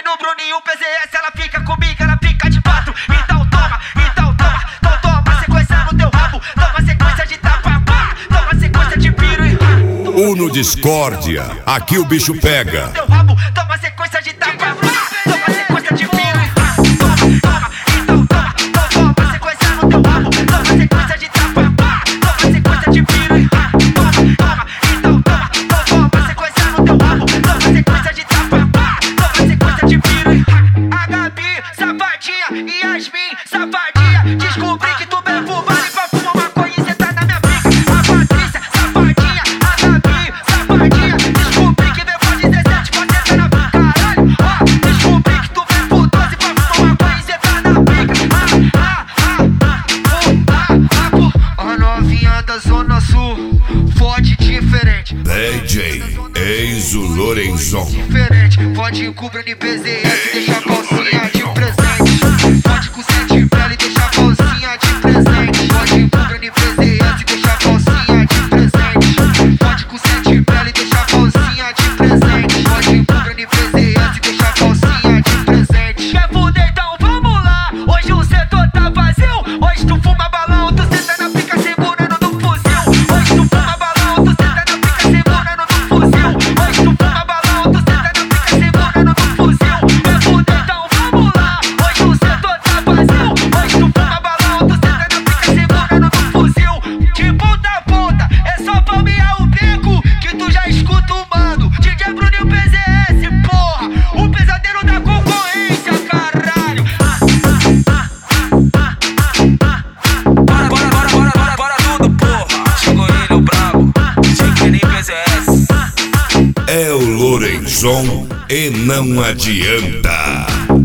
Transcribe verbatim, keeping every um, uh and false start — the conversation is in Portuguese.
no Bruninho P Z S, ela fica comigo, ela fica de quatro. Então toma, então toma, então toma sequência no teu rabo. Toma sequência de tapa, pá, toma sequência de piro e rá. Uno Discórdia, aqui o bicho pega. Teu rabo, toma sequência de tapa, pá, toma sequência de piro e rá. Toma, toma, então toma, então toma sequência no teu rabo. Toma sequência de tapa, pá, toma sequência de piro e rá. Toma, toma, então toma, então toma sequência no teu rabo. Toma sequência de tapa, pá, toma sequência de piro e rá. A Gabi, safadinha, e Yasmin, safadinha. Descobri que tu bebe fumado e pra fumar maconha e cê tá na minha pica. A Patrícia, safadinha, a Gabi, safadinha. Descobri que vem por dezessete, você tá na pica. Caralho, ó, descobri que tu vem por doze pra fumar maconha e cê tá na pica. Ah, ah, ah, ah, ah, ah, a novinha da Zona Sul, fode diferente. D J Enzo Lorenzon. Diferente, pode ir com o Bruninho P Z S, deixa a calcinha de presente. Pode com sete pele e deixa a calcinha de presente. Pode ir com o Bruninho P Z S, deixa a calcinha de presente. Pode com sete pele e deixa a calcinha de presente. Pode ir com o Bruninho P Z S, deixa a calcinha de presente. Quer fuder, então vamos lá. Hoje o setor tá vazio. Hoje tu fuma balão, tu senta na pica segurando no fuzil. Hoje tu fuma balão, tu senta na pica segurando no fuzil. Hoje tu fuma balão, tu senta na pica segurando no fuzil. Quer fuder, então vamos lá. Hoje o setor tá vazio. Hoje tu fuma balão, tu senta na pica segurando no fuzil. De ponta a ponta, é só palmear o beco que tu já escuta o mano. D J Bruninho P Z S, porra, o pesadelo da concorrência, caralho. Bora, bora, bora, bora, bora, bora tudo, porra. Chegou ele, o brabo, Bruninho P Z S. É o Lorenzon e não adianta.